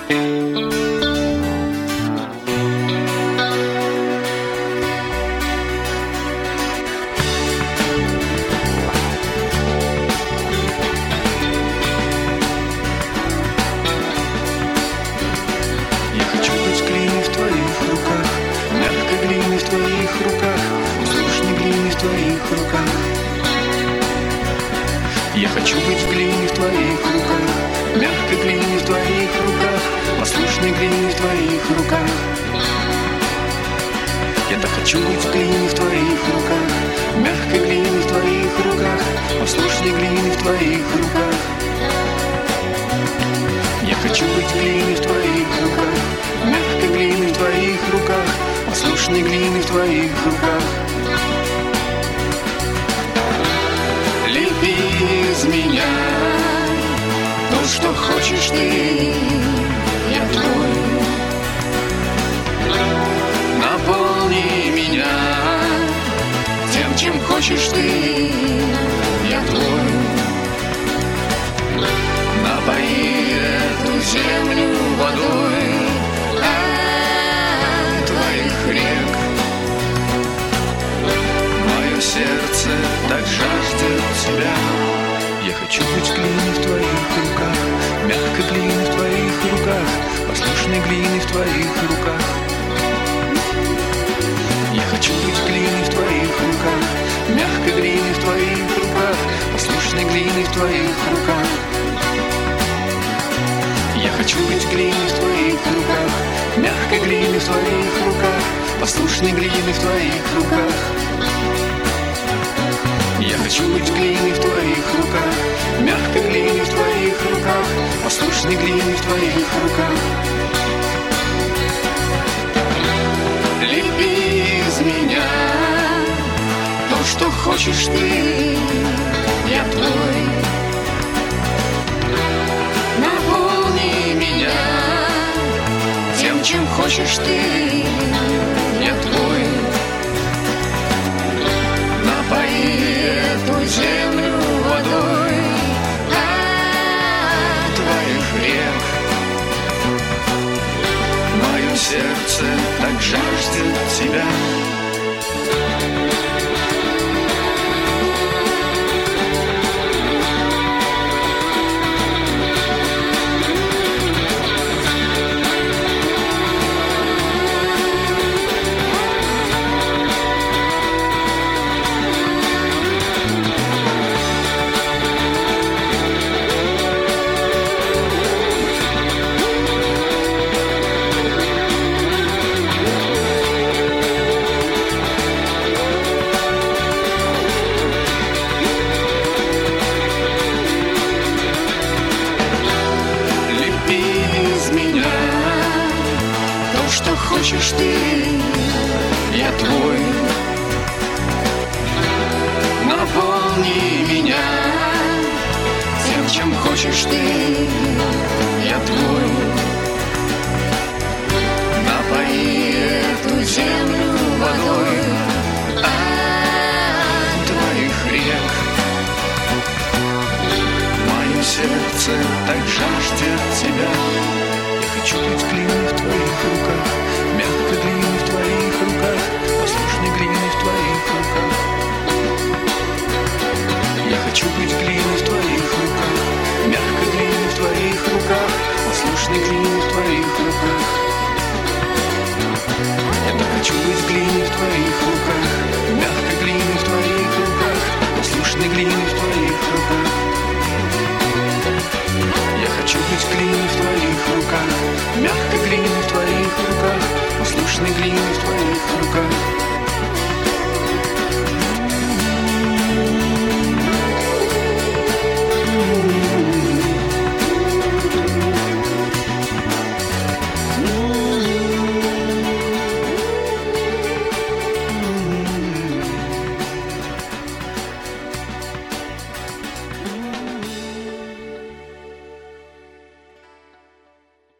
Я хочу быть в глине в твоих руках, мягкой глине в твоих руках, послушной глине в твоих руках. Я так хочу быть в глине в твоих руках, мягкой глине в твоих руках, послушной глине в твоих руках. Я хочу быть в глине в твоих руках, мягкой глине в твоих руках, послушной глине в твоих руках. Лепи из меня то, что хочешь ты, я твой. Наполни меня тем, чем хочешь ты, я твой. Напои эту землю водой от твоих рек. Мое сердце так жаждет тебя. Я хочу быть глиной в твоих руках, мягкой глиной в твоих руках, послушной глиной в твоих руках. Я хочу быть глиной в твоих руках, мягкой глиной в твоих руках, послушной глиной в твоих руках. Я хочу быть глиной в твоих руках, мягкой глиной в твоих руках, послушной глиной в твоих руках. Я хочу быть глиной в твоих руках, мягкой глиной в твоих руках, послушной глиной в твоих руках. Лепи из меня то, что хочешь ты, я твой. Наполни меня тем, чем хочешь ты, я твой. Напои эту землю водой от твоих рек. Мое сердце так жаждет тебя. Что хочешь ты, я твой. Наполни меня тем, чем хочешь ты, я твой. Напои эту землю водой от твоих рек. Мое сердце так жаждет тебя. Я хочу быть глиной в твоих руках, мягкой глиной в твоих руках, послушной глиной в твоих руках. Я хочу быть глиной в твоих руках, мягкой глиной в твоих руках, послушной глиной в твоих руках. Я так хочу быть глиной в твоих руках, мягкой глиной в твоих руках, послушной глиной в